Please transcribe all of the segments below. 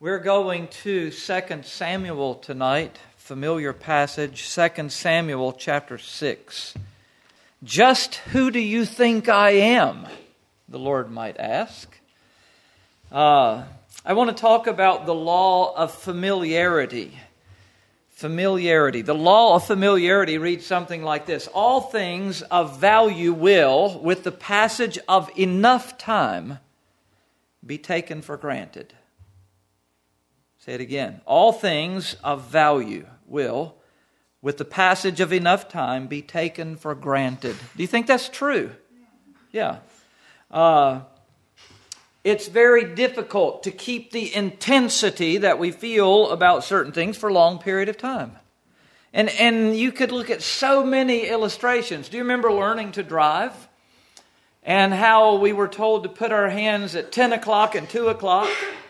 We're going to 2 Samuel tonight, familiar passage, 2 Samuel chapter 6. Just who do you think I am? The Lord might ask. I want to talk about the law of familiarity. Familiarity. The law of familiarity reads something like this. All things of value will, with the passage of enough time, be taken for granted. Say it again. All things of value will, with the passage of enough time, be taken for granted. Do you think that's true? Yeah. It's very difficult to keep the intensity that we feel about certain things for a long period of time. And you could look at so many illustrations. Do you remember learning to drive? And how we were told to put our hands at 10 o'clock and 2 o'clock.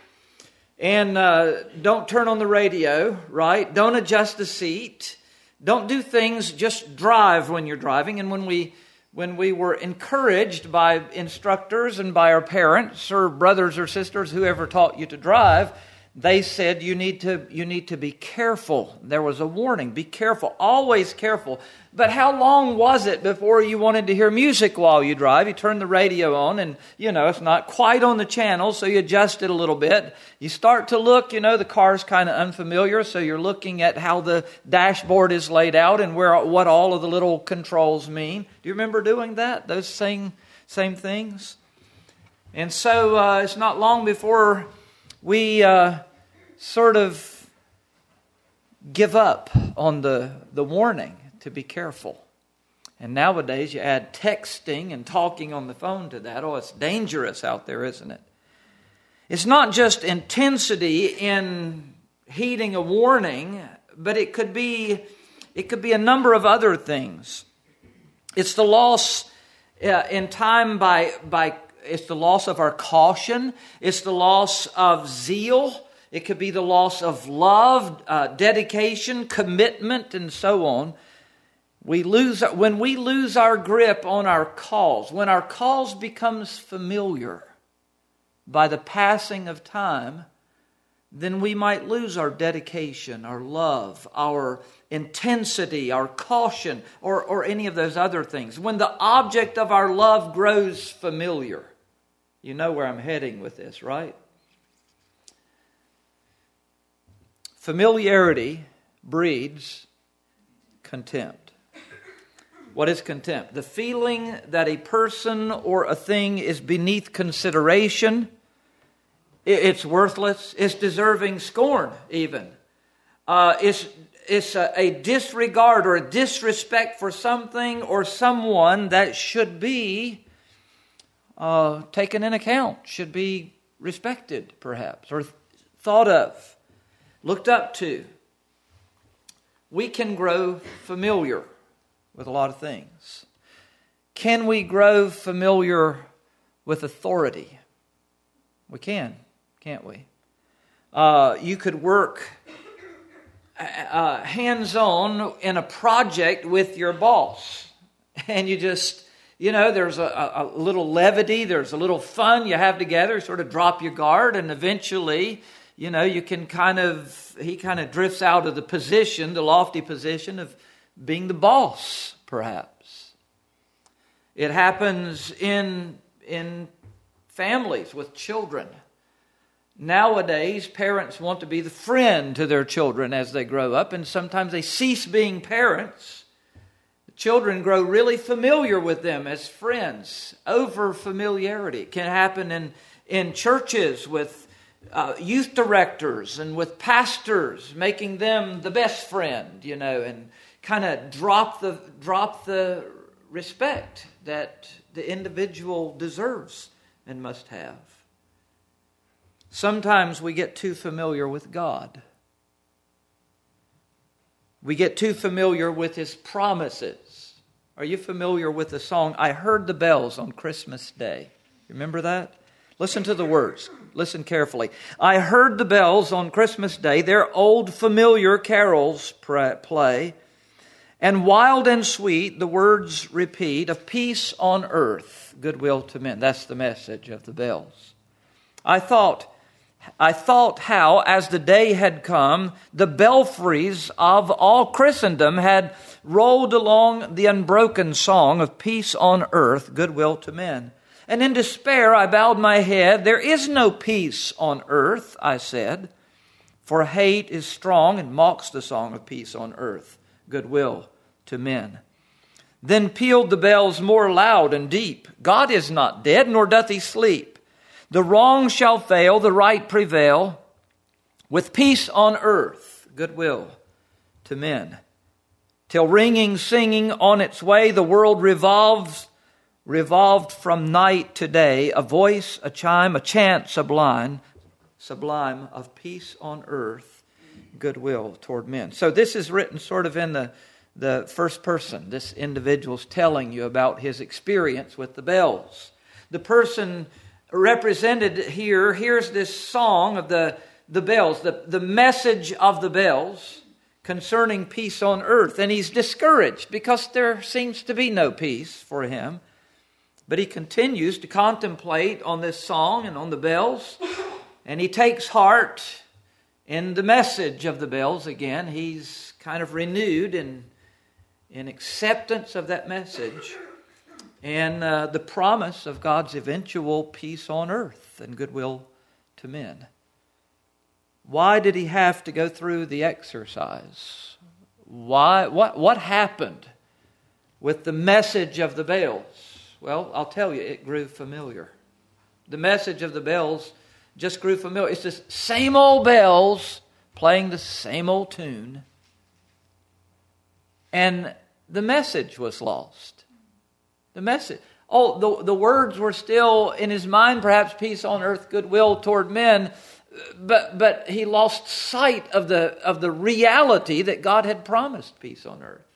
And don't turn on the radio, right? Don't adjust the seat. Don't do things, just drive when you're driving. And when we were encouraged by instructors and by our parents or brothers or sisters, whoever taught you to drive, they said you need to be careful. There was a warning, be careful, always careful. But how long was it before you wanted to hear music while you drive? You turn the radio on and, it's not quite on the channel, so you adjust it a little bit. You start to look, the car's kind of unfamiliar, so you're looking at how the dashboard is laid out and what all of the little controls mean. Do you remember doing that? Those same things? And so it's not long before we sort of give up on the warning to be careful. And nowadays you add texting and talking on the phone to that. Oh, it's dangerous out there, isn't it? It's not just intensity in heeding a warning, but it could be a number of other things. It's the loss in time by it's the loss of our caution. It's the loss of zeal. It could be the loss of love, dedication, commitment, and so on. When we lose our grip on our calls, when our calls becomes familiar by the passing of time, then we might lose our dedication, our love, our intensity, our caution, or any of those other things. When the object of our love grows familiar. You know where I'm heading with this, right? Familiarity breeds contempt. What is contempt? The feeling that a person or a thing is beneath consideration. It's worthless. It's deserving scorn, even. It's a disregard or a disrespect for something or someone that should be taken in account, should be respected, perhaps, or thought of, looked up to. We can grow familiar with a lot of things. Can we grow familiar with authority? We can, can't we? You could work hands-on in a project with your boss. And you just, there's a little levity, there's a little fun you have together, sort of drop your guard, and eventually, you can he kind of drifts out of the lofty position of being the boss, perhaps. It happens in families with children. Nowadays, parents want to be the friend to their children as they grow up, and sometimes they cease being parents. The children grow really familiar with them as friends. Over familiarity. It can happen in churches with youth directors and with pastors, making them the best friend, and kind of drop the respect that the individual deserves and must have. Sometimes we get too familiar with God. We get too familiar with His promises. Are you familiar with the song, I Heard the Bells on Christmas Day? Remember that? Listen to the words. Listen carefully. I heard the bells on Christmas Day, their old familiar carols play, and wild and sweet the words repeat of peace on earth, goodwill to men. That's the message of the bells. I thought, I thought how, as the day had come, the belfries of all Christendom had rolled along the unbroken song of peace on earth, goodwill to men. And in despair I bowed my head. There is no peace on earth, I said, for hate is strong and mocks the song of peace on earth, goodwill to men. Then pealed the bells more loud and deep. God is not dead, nor doth he sleep. The wrong shall fail, the right prevail, with peace on earth, goodwill to men. Till ringing, singing on its way, the world revolved from night to day, a voice, a chime, a chant sublime of peace on earth, goodwill toward men. So this is written sort of in the first person. This individual's telling you about his experience with the bells. The person represented here, here's this song of the bells, the message of the bells concerning peace on earth. And he's discouraged because there seems to be no peace for him. But he continues to contemplate on this song and on the bells. And he takes heart in the message of the bells again. He's kind of renewed in acceptance of that message. And the promise of God's eventual peace on earth and goodwill to men. Why did he have to go through the exercise? Why? What happened with the message of the bells? Well, I'll tell you, it grew familiar. The message of the bells just grew familiar. It's the same old bells playing the same old tune. And the message was lost. The message. Oh, the words were still in his mind, perhaps peace on earth, goodwill toward men, but he lost sight of the reality that God had promised peace on earth.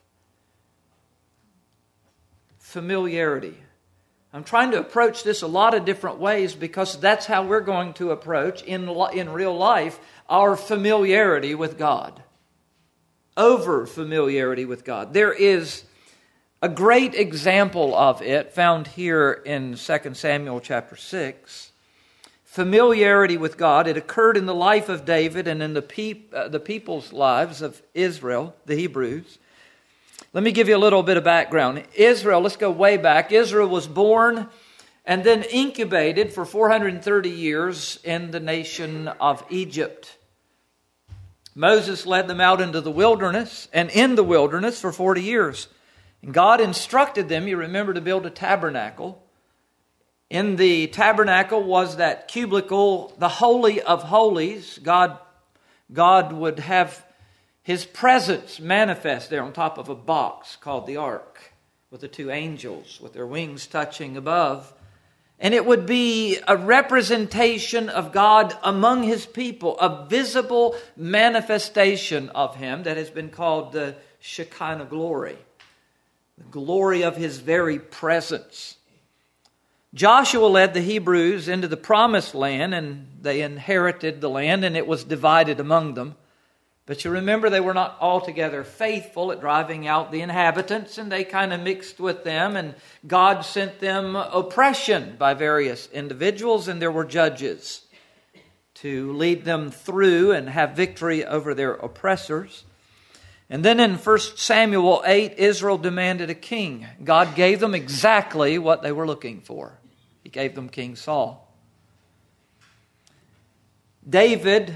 Familiarity. I'm trying to approach this a lot of different ways because that's how we're going to approach in real life our familiarity with God. Over familiarity with God. There is a great example of it found here in 2 Samuel chapter 6. Familiarity with God. It occurred in the life of David and in the people's lives of Israel, the Hebrews. Let me give you a little bit of background. Israel, let's go way back. Israel was born and then incubated for 430 years in the nation of Egypt. Moses led them out into the wilderness, and in the wilderness for 40 years. And God instructed them, you remember, to build a tabernacle. In the tabernacle was that cubicle, the Holy of Holies. God would have His presence manifest there on top of a box called the Ark, with the two angels with their wings touching above. And it would be a representation of God among His people, a visible manifestation of Him that has been called the Shekinah glory, the glory of His very presence. Joshua led the Hebrews into the promised land, and they inherited the land, and it was divided among them. But you remember they were not altogether faithful at driving out the inhabitants, and they kind of mixed with them, and God sent them oppression by various individuals, and there were judges to lead them through and have victory over their oppressors. And then in 1 Samuel 8, Israel demanded a king. God gave them exactly what they were looking for. He gave them King Saul. David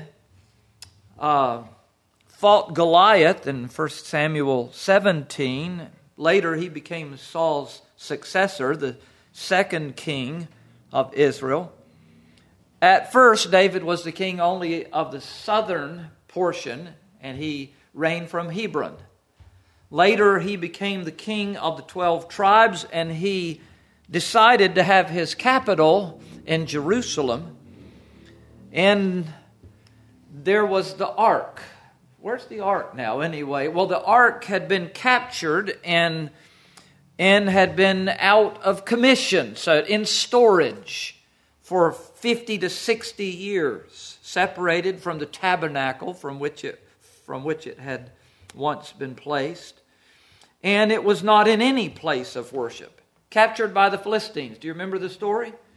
fought Goliath in 1 Samuel 17. Later he became Saul's successor, the second king of Israel. At first, David was the king only of the southern portion, and he reigned from Hebron. Later, he became the king of the 12 tribes, and he decided to have his capital in Jerusalem. And there was the ark. Where's the ark now anyway? Well, the ark had been captured and had been out of commission, so in storage for 50 to 60 years, separated from the tabernacle from which it had once been placed. And it was not in any place of worship. Captured by the Philistines. Do you remember the story?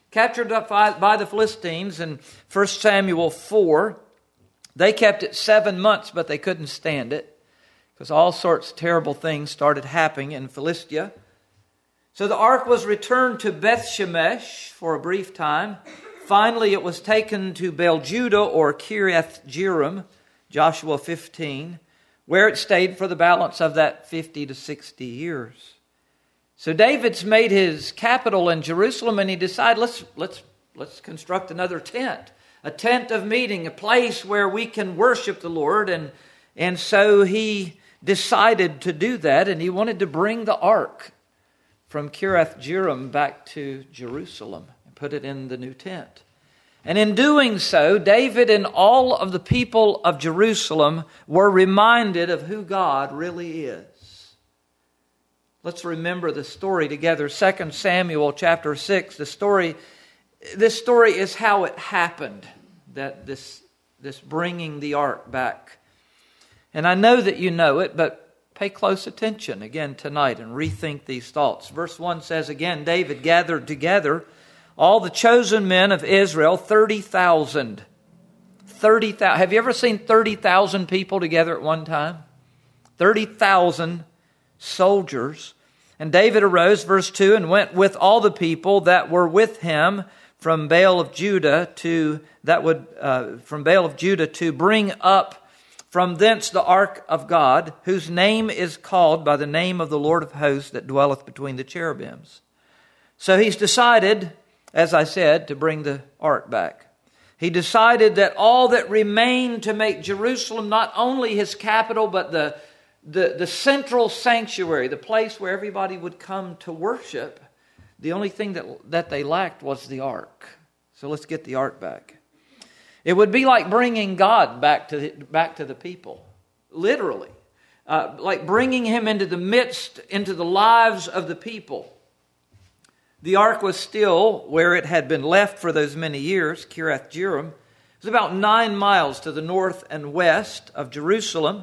captured up by the Philistines in 1 Samuel 4. They kept it 7 months, but they couldn't stand it because all sorts of terrible things started happening in Philistia. So the ark was returned to Beth Shemesh for a brief time. Finally, it was taken to Baal Judah or Kiriath Jearim, Joshua 15, where it stayed for the balance of that 50 to 60 years. So David's made his capital in Jerusalem, and he decided, let's construct another tent, a tent of meeting, a place where we can worship the Lord. And so he decided to do that, and he wanted to bring the ark from Kiriath Jearim back to Jerusalem and put it in the new tent. And in doing so, David and all of the people of Jerusalem were reminded of who God really is. Let's remember the story together. 2 Samuel chapter 6. This story is how it happened, that this bringing the ark back. And I know that you know it, but pay close attention again tonight and rethink these thoughts. Verse 1 says again, David gathered together all the chosen men of Israel, 30,000. 30,000. Have you ever seen 30,000 people together at one time? 30,000 soldiers. And David arose, verse 2, and went with all the people that were with him from Baal of Judah to bring up from thence the ark of God, whose name is called by the name of the Lord of hosts that dwelleth between the cherubims. So he's decided, as I said, to bring the ark back. He decided that all that remained to make Jerusalem not only his capital, but the central sanctuary, the place where everybody would come to worship, the only thing that they lacked was the ark. So let's get the ark back. It would be like bringing God back to the people, literally. Like bringing him into the midst, into the lives of the people. The ark was still where it had been left for those many years, Kiriath Jearim. It was about 9 miles to the north and west of Jerusalem.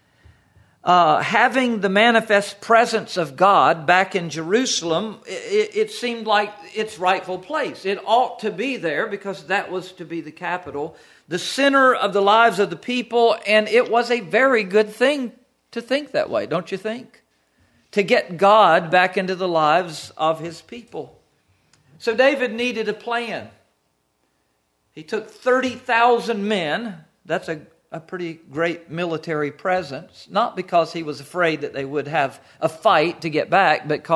Having the manifest presence of God back in Jerusalem, it seemed like its rightful place. It ought to be there because that was to be the capital, the center of the lives of the people, and it was a very good thing to think that way, don't you think? To get God back into the lives of his people. So David needed a plan. He took 30,000 men. That's a pretty great military presence, not because he was afraid that they would have a fight to get back, but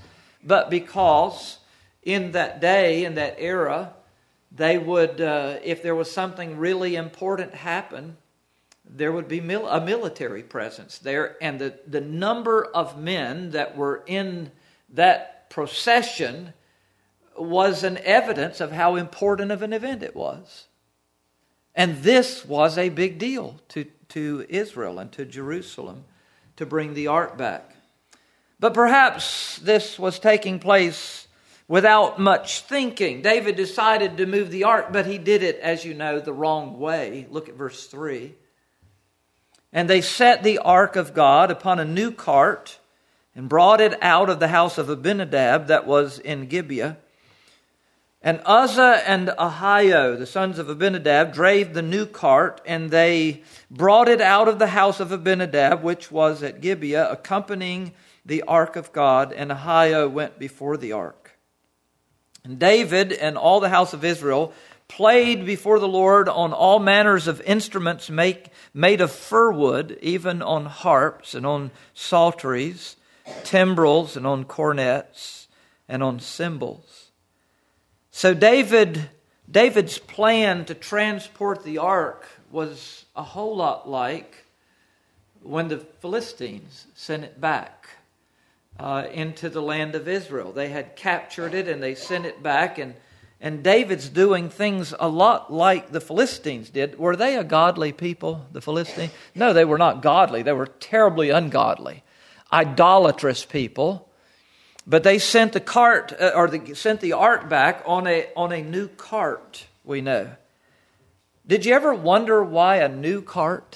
because in that day, in that era, they would, if there was something really important happen, there would be a military presence there, and the number of men that were in that procession was an evidence of how important of an event it was. And this was a big deal to Israel and to Jerusalem to bring the ark back. But perhaps this was taking place without much thinking. David decided to move the ark, but he did it, as you know, the wrong way. Look at verse 3. And they set the ark of God upon a new cart and brought it out of the house of Abinadab that was in Gibeah. And Uzzah and Ahio, the sons of Abinadab, drave the new cart, and they brought it out of the house of Abinadab, which was at Gibeah, accompanying the ark of God, and Ahio went before the ark. And David and all the house of Israel played before the Lord on all manners of instruments made of fir wood, even on harps and on psalteries, timbrels and on cornets and on cymbals. So David's plan to transport the ark was a whole lot like when the Philistines sent it back into the land of Israel. They had captured it and they sent it back, and David's doing things a lot like the Philistines did. Were they a godly people, the Philistines? No, they were not godly. They were terribly ungodly, idolatrous people. But they sent sent the ark back on a new cart, we know. Did you ever wonder why a new cart?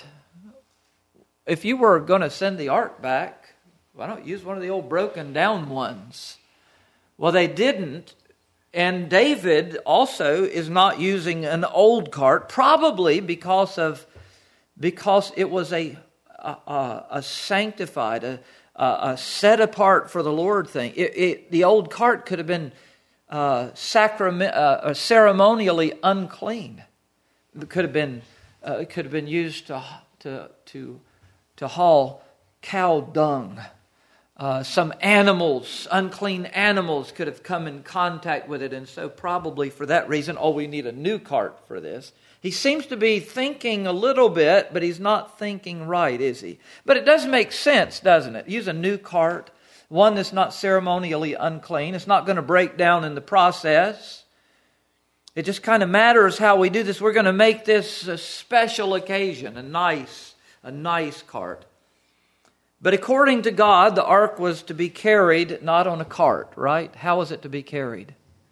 If you were going to send the ark back, why don't you use one of the old broken down ones? Well, they didn't. And David also is not using an old cart, probably because it was a sanctified, a set apart for the Lord thing. The old cart could have been ceremonially unclean. It could have been used to haul cow dung. Some animals, unclean animals, could have come in contact with it, and so probably for that reason, we need a new cart for this. He seems to be thinking a little bit, but he's not thinking right, is he? But it does make sense, doesn't it? Use a new cart, one that's not ceremonially unclean. It's not going to break down in the process. It just kind of matters how we do this. We're going to make this a special occasion, a nice cart. But according to God, the ark was to be carried not on a cart, right? How was it to be carried?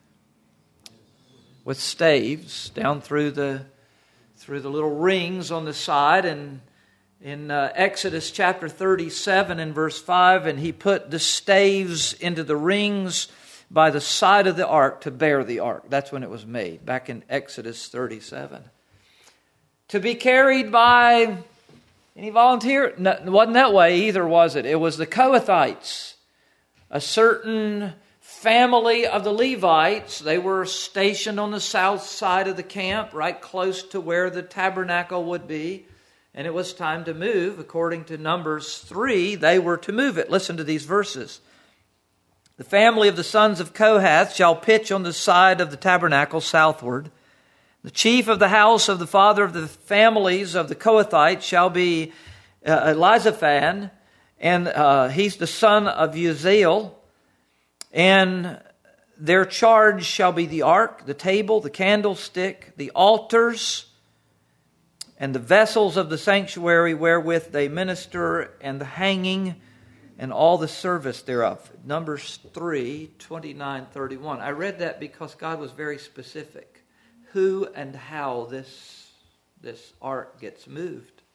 With staves down through the little rings on the side. And in Exodus chapter 37 and verse 5, and he put the staves into the rings by the side of the ark to bear the ark. That's when it was made, back in Exodus 37. To be carried by... Any volunteer? No, it wasn't that way either, was it? It was the Kohathites, a certain family of the Levites. They were stationed on the south side of the camp, right close to where the tabernacle would be. And it was time to move. According to Numbers 3, they were to move it. Listen to these verses. The family of the sons of Kohath shall pitch on the side of the tabernacle southward. The chief of the house of the father of the families of the Kohathites shall be Elizaphan, and he's the son of Uzziel. And their charge shall be the ark, the table, the candlestick, the altars, and the vessels of the sanctuary wherewith they minister, and the hanging, and all the service thereof. Numbers 3, 29, 31. I read that because God was very specific. Who and how this ark gets moved.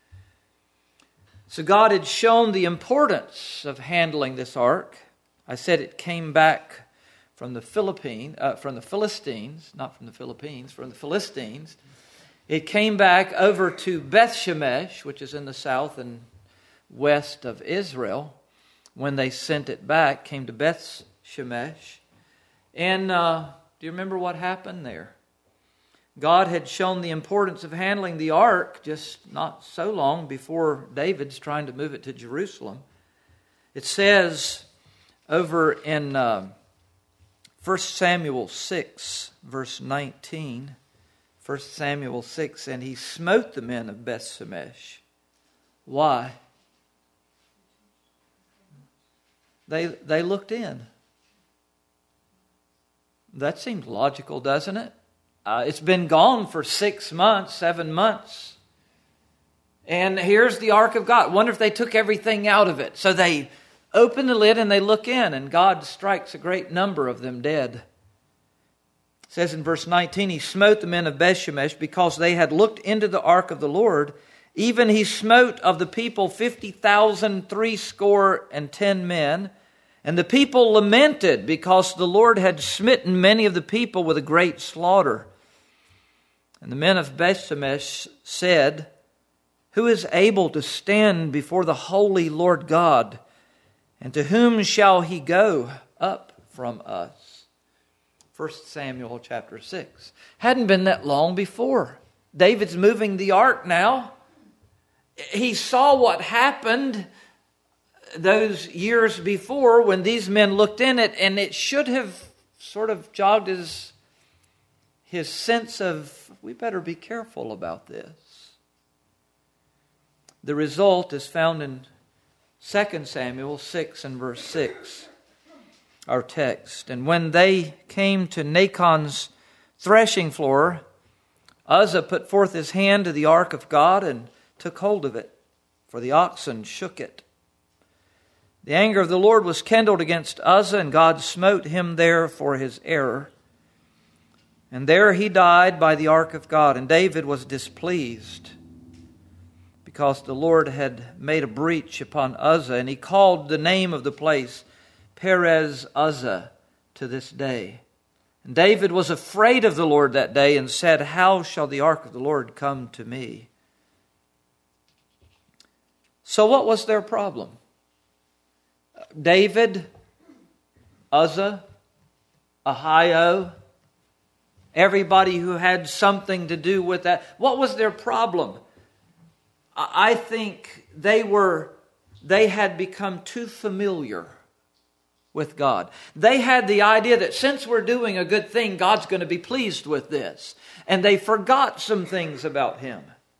So God had shown the importance of handling this ark. I said it came back from the Philippines. It came back over to Beth Shemesh, which is in the south and west of Israel. When they sent it back, came to Beth Shemesh. And do you remember what happened there? God had shown the importance of handling the ark just not so long before David's trying to move it to Jerusalem. It says over in 1 Samuel 6, verse 19, 1 Samuel 6, and he smote the men of Beth Shemesh. Why? They looked in. That seems logical, doesn't it? It's been gone for 6 months, 7 months. And here's the ark of God. Wonder if they took everything out of it. So they open the lid and they look in, and God strikes a great number of them dead. It says in verse 19, he smote the men of Bethshemesh because they had looked into the ark of the Lord. Even he smote of the people 50,000 threescore men. And the people lamented because the Lord had smitten many of the people with a great slaughter. And the men of Bethshemesh said, who is able to stand before the holy Lord God? And to whom shall he go up from us? 1 Samuel chapter 6. Hadn't been that long before. David's moving the ark now. He saw what happened those years before when these men looked in it, and it should have sort of jogged his sense of, we better be careful about this. The result is found in 2 Samuel 6 and verse 6, our text. And when they came to Nachon's threshing floor, Uzzah put forth his hand to the ark of God and took hold of it, for the oxen shook it. The anger of the Lord was kindled against Uzzah, and God smote him there for his error. And there he died by the ark of God. And David was displeased because the Lord had made a breach upon Uzzah. And he called the name of the place Perez Uzzah to this day. And David was afraid of the Lord that day and said, "How shall the ark of the Lord come to me?" So what was their problem? David, Uzzah, Ahio, everybody who had something to do with that. What was their problem? I think they had become too familiar with God. They had the idea that since we're doing a good thing, God's going to be pleased with this. And they forgot some things about Him.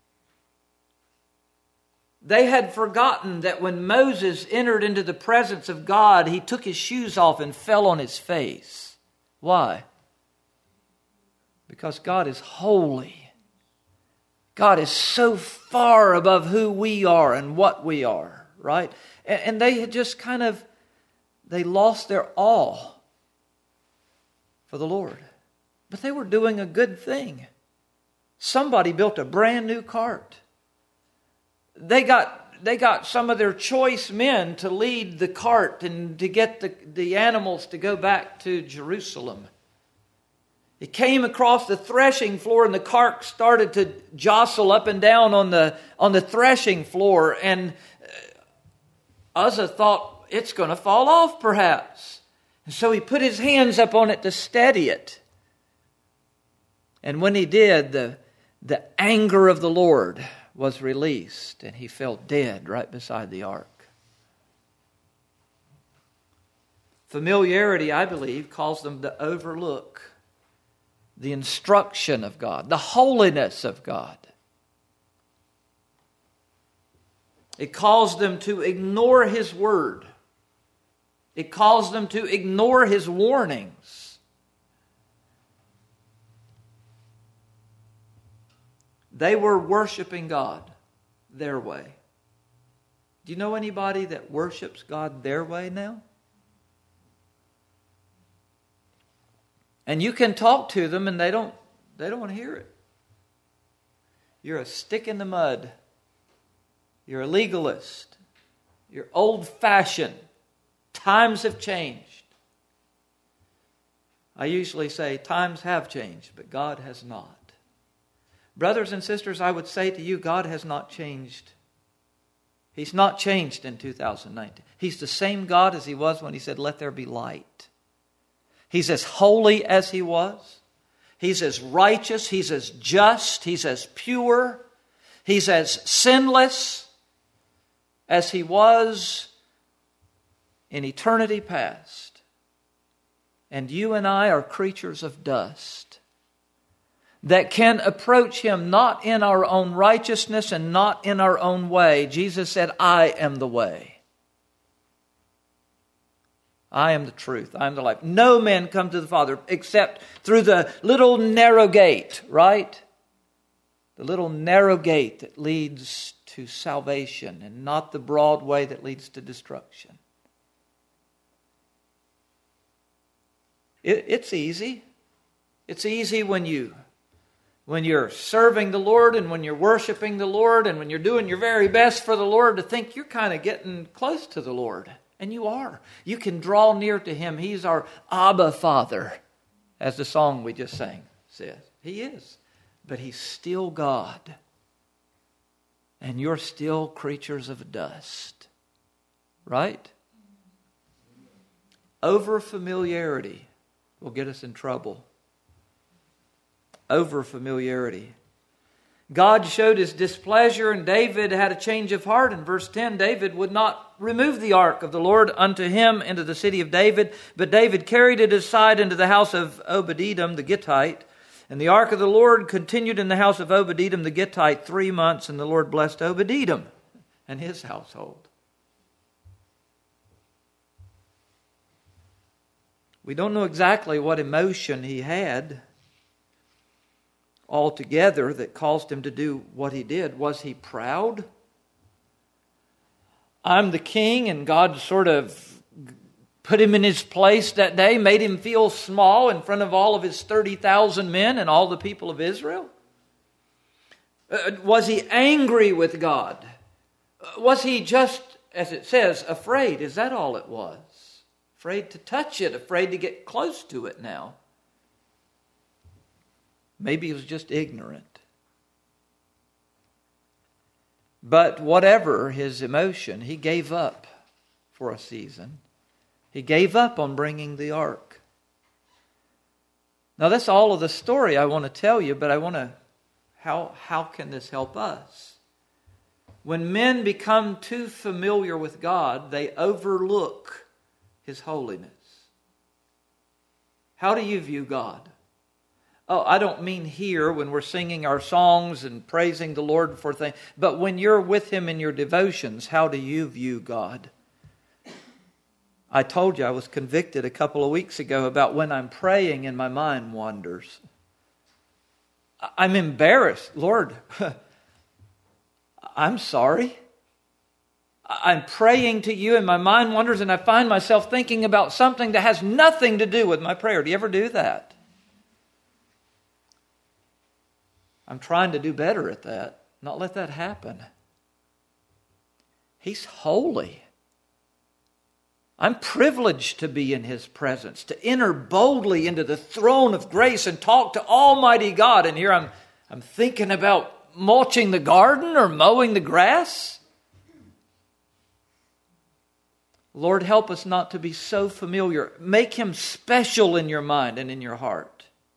They had forgotten that when Moses entered into the presence of God, he took his shoes off and fell on his face. Why? Because God is holy. God is so far above who we are and what we are, right? And they had just they lost their awe for the Lord. But they were doing a good thing. Somebody built a brand new cart. They got some of their choice men to lead the cart and to get the animals to go back to Jerusalem. It came across the threshing floor and the cart started to jostle up and down on the threshing floor. And Uzzah thought, it's going to fall off perhaps. And so he put his hands up on it to steady it. And when he did, the anger of the Lord was released and he fell dead right beside the ark. Familiarity, I believe, caused them to overlook the instruction of God, the holiness of God. It caused them to ignore His word. It caused them to ignore His warnings. They were worshiping God their way. Do you know anybody that worships God their way now? And you can talk to them and they don't want to hear it. You're a stick in the mud. You're a legalist. You're old-fashioned. Times have changed. I usually say times have changed, but God has not. Brothers and sisters, I would say to you, God has not changed. He's not changed in 2019. He's the same God as He was when He said, "Let there be light." He's as holy as He was. He's as righteous. He's as just. He's as pure. He's as sinless as He was in eternity past. And you and I are creatures of dust that can approach Him not in our own righteousness and not in our own way. Jesus said, "I am the way. I am the truth. I am the life. No man come to the Father except through the little narrow gate," right? The little narrow gate that leads to salvation and not the broad way that leads to destruction. It's easy. It's easy when you're serving the Lord and when you're worshiping the Lord and when you're doing your very best for the Lord to think you're kind of getting close to the Lord. And you are. You can draw near to Him. He's our Abba Father, as the song we just sang says. He is. But He's still God. And you're still creatures of dust. Right? Over familiarity will get us in trouble. Over familiarity. God showed His displeasure and David had a change of heart. In verse 10, David would not remove the ark of the Lord unto him into the city of David, but David carried it aside into the house of Obed-Edom the Gittite. And the ark of the Lord continued in the house of Obed-Edom the Gittite 3 months, and the Lord blessed Obed-Edom and his household. We don't know exactly what emotion he had altogether that caused him to do what he did. Was he proud? I'm the king, and God sort of put him in his place that day, made him feel small in front of all of his 30,000 men and all the people of Israel? Was he angry with God? Was he just, as it says, afraid? Is that all it was? Afraid to touch it, afraid to get close to it now. Maybe he was just ignorant. But whatever his emotion, he gave up for a season. He gave up on bringing the ark. Now that's all of the story I want to tell you, but I want to, how can this help us? When men become too familiar with God, they overlook His holiness. How do you view God? Oh, I don't mean here when we're singing our songs and praising the Lord for things, but when you're with Him in your devotions, how do you view God? I told you I was convicted a couple of weeks ago about when I'm praying and my mind wanders. I'm embarrassed. Lord, I'm sorry. I'm praying to you and my mind wanders and I find myself thinking about something that has nothing to do with my prayer. Do you ever do that? I'm trying to do better at that. Not let that happen. He's holy. I'm privileged to be in His presence, to enter boldly into the throne of grace and talk to Almighty God. And here I'm thinking about mulching the garden or mowing the grass. Lord, help us not to be so familiar. Make Him special in your mind and in your heart.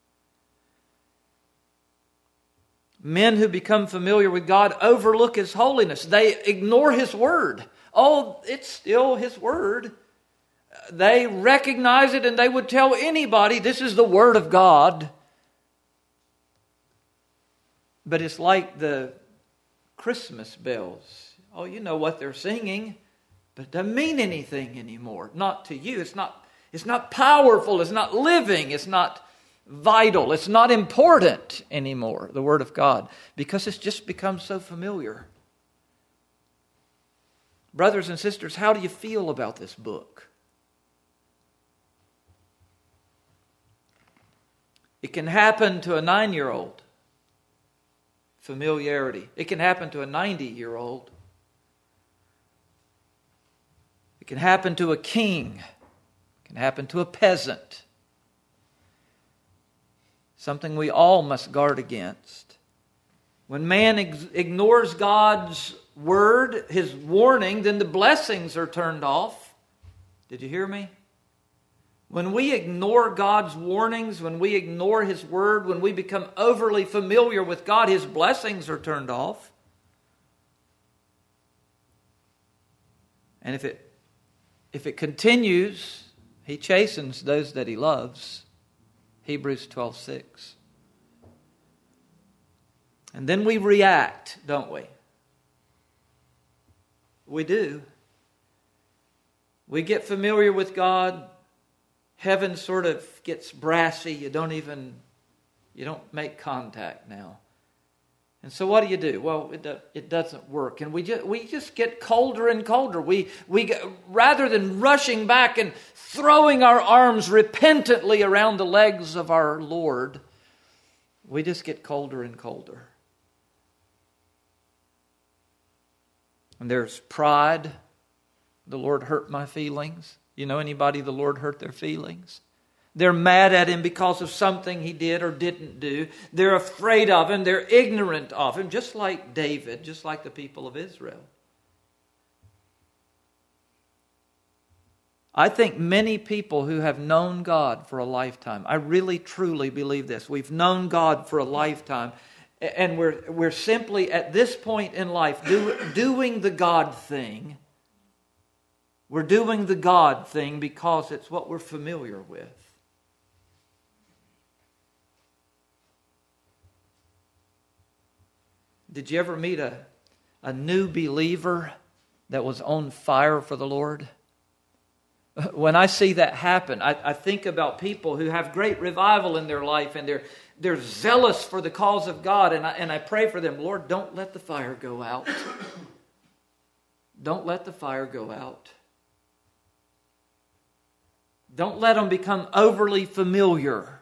Men who become familiar with God overlook His holiness. They ignore His word. Oh, it's still His word. They recognize it and they would tell anybody this is the word of God. But it's like the Christmas bells. Oh, you know what they're singing, but it doesn't mean anything anymore. Not to you. It's not powerful. It's not living. It's not vital. It's not important anymore, the Word of God, because it's just become so familiar. Brothers and sisters, how do you feel about this book? It can happen to a 9-year-old. Familiarity. It can happen to a 90-year-old. It can happen to a king. It can happen to a peasant. Something we all must guard against. When man ignores God's word, His warning, then the blessings are turned off. Did you hear me? When we ignore God's warnings, when we ignore His word, when we become overly familiar with God, His blessings are turned off. And if it continues, He chastens those that He loves. Hebrews 12:6. And then we react, don't we? We do. We get familiar with God. Heaven sort of gets brassy. You don't make contact now. And so what do? Well, it doesn't work. And we just get colder and colder. We rather than rushing back and throwing our arms repentantly around the legs of our Lord, we just get colder and colder. And there's pride. The Lord hurt my feelings. You know anybody the Lord hurt their feelings? They're mad at Him because of something He did or didn't do. They're afraid of Him. They're ignorant of Him, just like David, just like the people of Israel. I think many people who have known God for a lifetime, I really truly believe this. We've known God for a lifetime, and we're simply at this point in life doing the God thing. We're doing the God thing because it's what we're familiar with. Did you ever meet a new believer that was on fire for the Lord? When I see that happen, I think about people who have great revival in their life and they're zealous for the cause of God, and I pray for them. Lord, don't let the fire go out. Don't let the fire go out. Don't let them become overly familiar.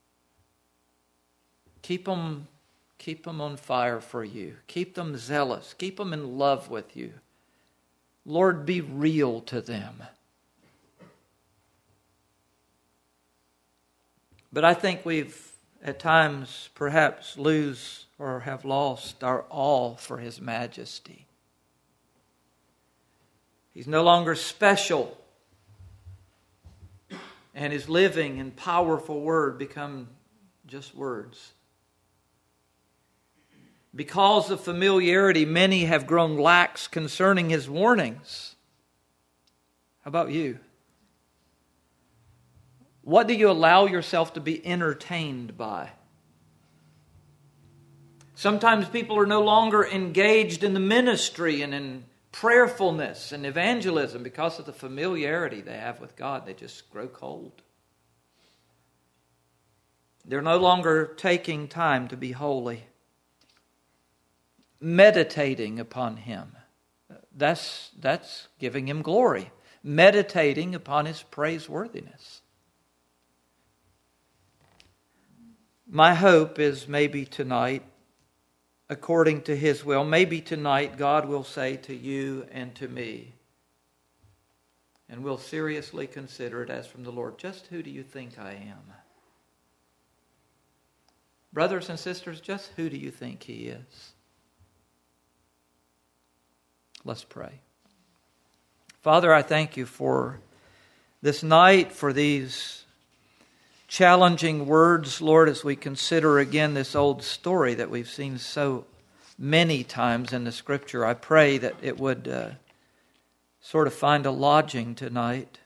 Keep them on fire for you. Keep them zealous. Keep them in love with you. Lord, be real to them. But I think we've at times perhaps lose or have lost our awe for His majesty. He's no longer special, and His living and powerful word become just words. Because of familiarity, many have grown lax concerning His warnings. How about you? What do you allow yourself to be entertained by? Sometimes people are no longer engaged in the ministry and in prayerfulness and evangelism because of the familiarity they have with God. They just grow cold. They're no longer taking time to be holy, meditating upon Him. That's giving Him glory. Meditating upon His praiseworthiness. My hope is maybe tonight, according to His will, maybe tonight God will say to you and to me, and we'll seriously consider it as from the Lord, just who do you think I am? Brothers and sisters, just who do you think He is? Let's pray. Father, I thank You for this night, for these challenging words, Lord, as we consider again this old story that we've seen so many times in the Scripture. I pray that it would sort of find a lodging tonight.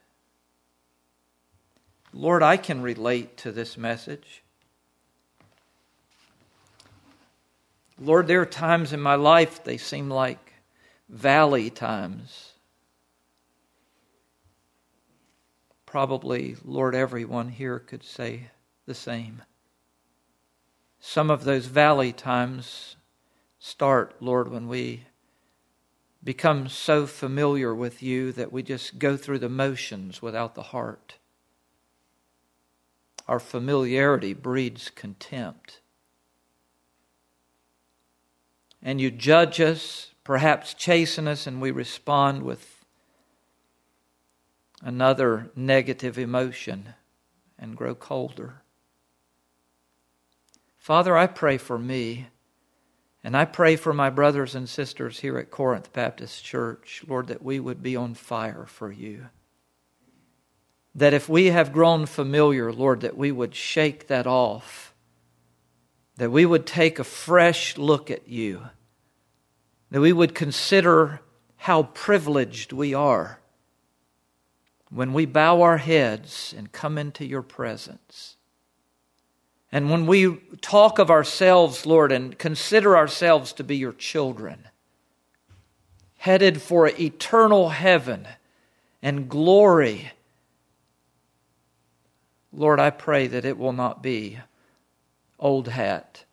Lord, I can relate to this message. Lord, there are times in my life they seem like valley times. Probably, Lord, everyone here could say the same. Some of those valley times start, Lord, when we become so familiar with You that we just go through the motions without the heart. Our familiarity breeds contempt. And You judge us, perhaps chasten us, and we respond with another negative emotion and grow colder. Father, I pray for me, and I pray for my brothers and sisters here at Corinth Baptist Church, Lord, that we would be on fire for You. That if we have grown familiar, Lord, that we would shake that off. That we would take a fresh look at You. That we would consider how privileged we are when we bow our heads and come into Your presence. And when we talk of ourselves, Lord, and consider ourselves to be Your children, headed for eternal heaven and glory, Lord, I pray that it will not be old hat.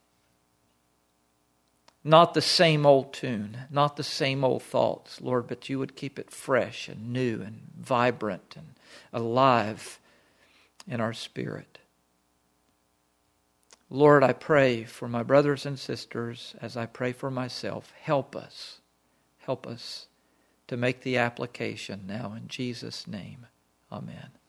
Not the same old tune, not the same old thoughts, Lord, but You would keep it fresh and new and vibrant and alive in our spirit. Lord, I pray for my brothers and sisters as I pray for myself. Help us to make the application now in Jesus' name. Amen.